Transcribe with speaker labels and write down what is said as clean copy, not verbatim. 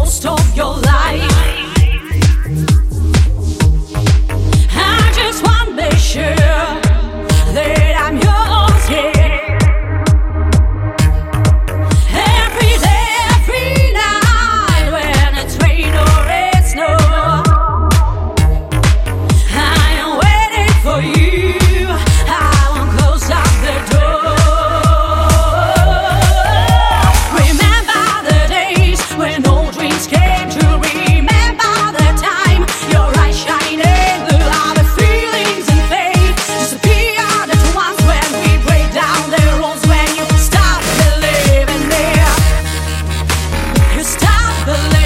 Speaker 1: most of your life. I just want to be sure that I'm yours here. Every day, every night, when it's rain or it's snow, I am waiting for you. I won't close up the door. Remember the days when old dreams came true. Remember the time your eyes shining through all the feelings and faith disappeared at once when we break down the rules. When you stop believing me, you stop believing.